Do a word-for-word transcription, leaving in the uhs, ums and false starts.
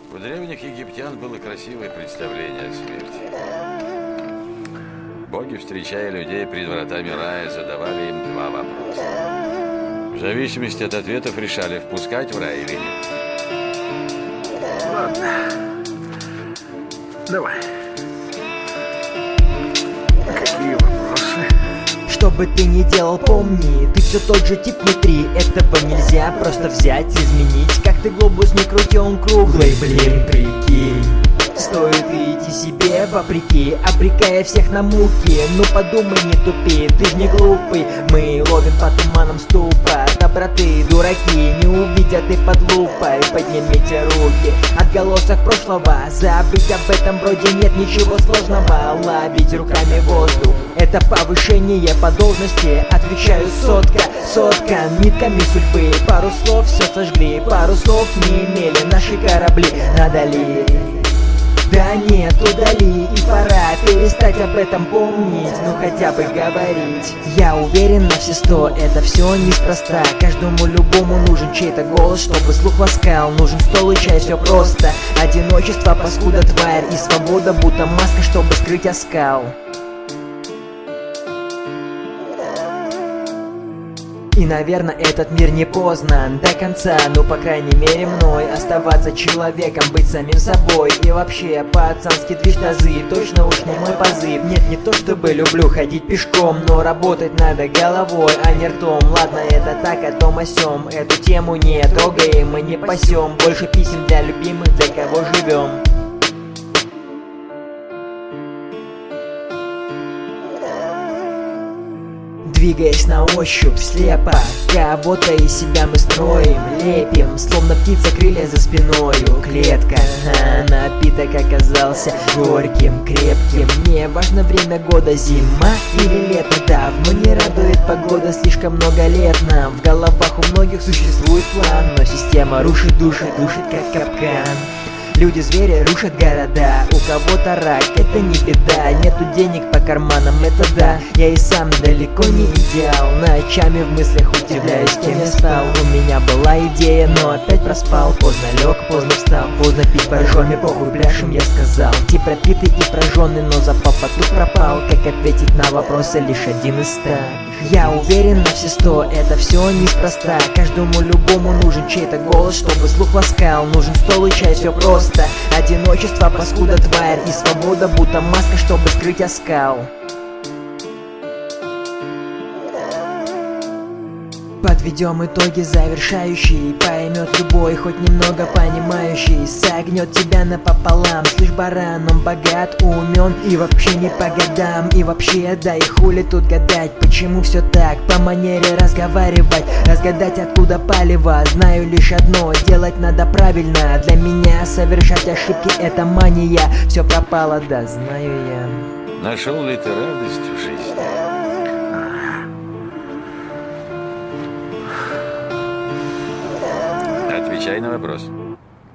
У древних египтян было красивое представление о смерти. Боги, встречая людей пред вратами рая, задавали им два вопроса. В зависимости от ответов решали, впускать в рай или нет. Ладно. Давай. Какие вопросы? Что бы ты ни делал, помни, ты все тот же тип внутри. Этого нельзя просто взять, изменить. Как ты глобус не крути, он круглый, блин, прикинь. Стоит идти себе вопреки, обрекая всех на муки. Ну подумай, не тупи, ты ж не глупый. Мы ловим по туманам ступа доброты, дураки не увидят и под лупой. Поднимите руки, отголосок прошлого. Забыть об этом вроде нет ничего сложного. Ловить руками воздух, это повышение по должности. Отвечаю сотка, сотка, нитками судьбы. Пару слов все сожгли, пару слов не имели наши корабли. Надо ли? Да нет, удали, и пора перестать об этом помнить, ну хотя бы говорить. Я уверен на все сто, это все неспроста. Каждому любому нужен чей-то голос, чтобы слух ласкал. Нужен стол и чай, все просто. Одиночество, паскуда, тварь, и свобода будто маска, чтобы скрыть оскал. И, наверное, этот мир не познан до конца. Ну, по крайней мере, мной оставаться человеком, быть самим собой. И вообще, пацанский движ тазы, точно уж не мой позыв. Нет, не то чтобы люблю ходить пешком, но работать надо головой, а не ртом. Ладно, это так, о том о сём. Эту тему не трогаем, мы не пасем. Больше писем для любимых, для кого живем. Двигаясь на ощупь слепо, кого-то из себя мы строим, лепим, словно птица, крылья за спиною. Клетка, а, напиток оказался горьким, крепким. Не важно время года, зима или лето. Давно не радует погода, слишком много лет нам. В головах у многих существует план, но система рушит души, душит как капкан. Люди-звери рушат города, у кого-то рак, это не беда. Нету денег по карманам, это да. Я и сам далеко не идеал, ночами в мыслях удивляюсь, кем я стал. У меня была идея, но опять проспал. Поздно лег, поздно встал, поздно пить боржоми, похуй пляшем, я сказал. Тип пропитый и прожженный, но запал потух пропал. Как ответить на вопросы, лишь один из ста. Я уверен на все сто, это все неспроста. Каждому любому нужен чей-то голос, чтобы слух ласкал. Нужен стол и чай, все просто. Одиночество, паскуда, тварь, и свобода будто маска, чтобы скрыть оскал. Подведем итоги завершающие. Поймет любой, хоть немного понимающий. Согнет тебя напополам. Слышь, баран, он богат, умен и вообще не по годам. И вообще, да и хули тут гадать, почему все так, по манере разговаривать. Разгадать, откуда палево. Знаю лишь одно, делать надо правильно. Для меня совершать ошибки — это мания. Все пропало, да, знаю я. Нашел ли ты радость в жизни? Отвечай на вопрос.